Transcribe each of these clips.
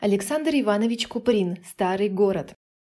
Александр Иванович Куприн «Старый город».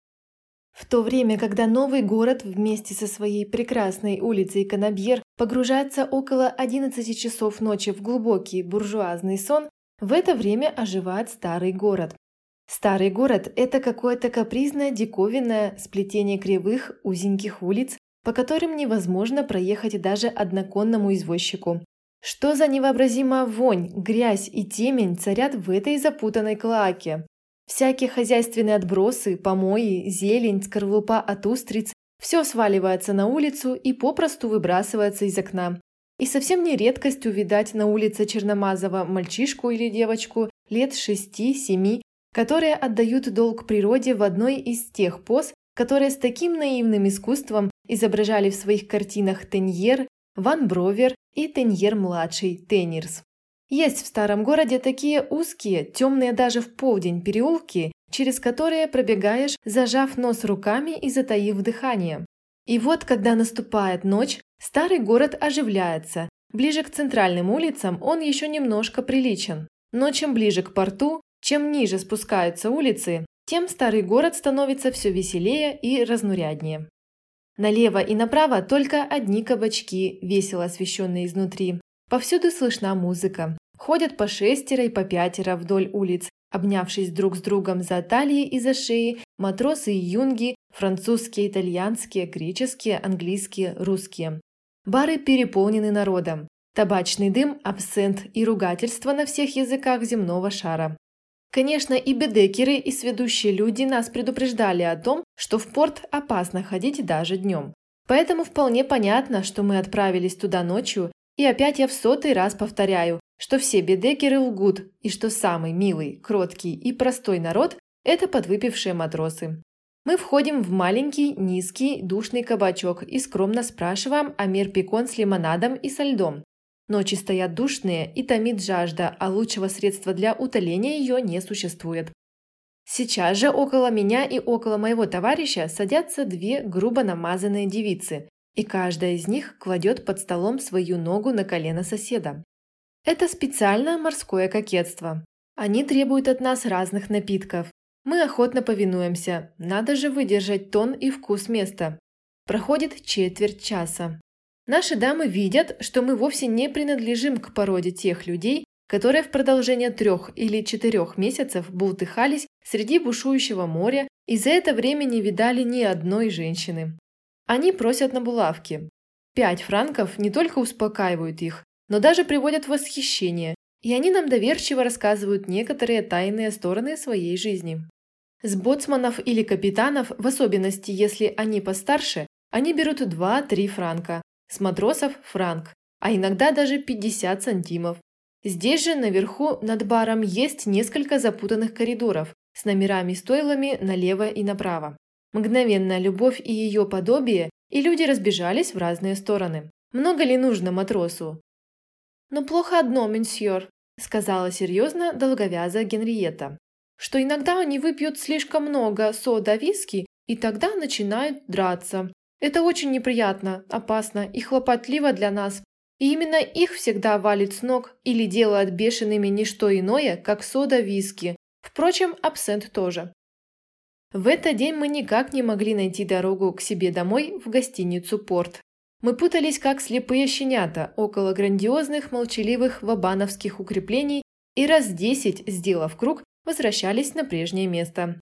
В то время, когда новый город вместе со своей прекрасной улицей Канабьер погружается около 11 часов ночи в глубокий буржуазный сон, в это время оживает старый город. Старый город – это какое-то капризное, диковинное сплетение кривых, узеньких улиц, по которым невозможно проехать даже одноконному извозчику. Что за невообразимая вонь, грязь и темень царят в этой запутанной клоаке? Всякие хозяйственные отбросы, помои, зелень, скорлупа от устриц – все сваливается на улицу и попросту выбрасывается из окна. И совсем не редкость увидать на улице Черномазова мальчишку или девочку лет 6-7, которые отдают долг природе в одной из тех поз, которые с таким наивным искусством изображали в своих картинах Теньер, Ван Бровер и Теньер-младший Теннерс. Есть в старом городе такие узкие, темные даже в полдень переулки, через которые пробегаешь, зажав нос руками и затаив дыхание. И вот, когда наступает ночь, старый город оживляется. Ближе к центральным улицам он еще немножко приличен. Но чем ближе к порту, чем ниже спускаются улицы, тем старый город становится все веселее и разнуряднее. Налево и направо только одни кабачки, весело освещенные изнутри. Повсюду слышна музыка. Ходят по шестеро и по пятеро вдоль улиц, обнявшись друг с другом за талии и за шеи, матросы и юнги, французские, итальянские, греческие, английские, русские. Бары переполнены народом. Табачный дым, абсент и ругательство на всех языках земного шара. Конечно, и бедекеры, и сведущие люди нас предупреждали о том, что в порт опасно ходить даже днем. Поэтому вполне понятно, что мы отправились туда ночью, и опять я в 100-й раз повторяю, что все бедекеры лгут, и что самый милый, кроткий и простой народ – это подвыпившие матросы. Мы входим в маленький, низкий, душный кабачок и скромно спрашиваем о мерпикон с лимонадом и со льдом. Ночи стоят душные и томит жажда, а лучшего средства для утоления ее не существует. Сейчас же около меня и около моего товарища садятся две грубо намазанные девицы, и каждая из них кладет под столом свою ногу на колено соседа. Это специальное морское кокетство. Они требуют от нас разных напитков. Мы охотно повинуемся, надо же выдержать тон и вкус места. Проходит четверть часа. Наши дамы видят, что мы вовсе не принадлежим к породе тех людей, которые в продолжение 3 или 4 месяцев бултыхались среди бушующего моря и за это время не видали ни одной женщины. Они просят на булавки. 5 франков не только успокаивают их, но даже приводят в восхищение, и они нам доверчиво рассказывают некоторые тайные стороны своей жизни. С боцманов или капитанов, в особенности если они постарше, они берут 2-3 франка. С матросов – франк, а иногда даже 50 сантимов. Здесь же наверху над баром есть несколько запутанных коридоров с номерами-стойлами налево и направо. Мгновенная любовь и ее подобие, и люди разбежались в разные стороны. Много ли нужно матросу? «Но плохо одно, месье», – сказала серьезно долговязая Генриетта, «что иногда они выпьют слишком много сода-виски и тогда начинают драться. Это очень неприятно, опасно и хлопотливо для нас. И именно их всегда валит с ног или делает бешеными не что иное, как сода-виски. Впрочем, абсент тоже». В этот день мы никак не могли найти дорогу к себе домой в гостиницу «Порт». Мы путались как слепые щенята около грандиозных молчаливых вабановских укреплений и раз 10, сделав круг, возвращались на прежнее место.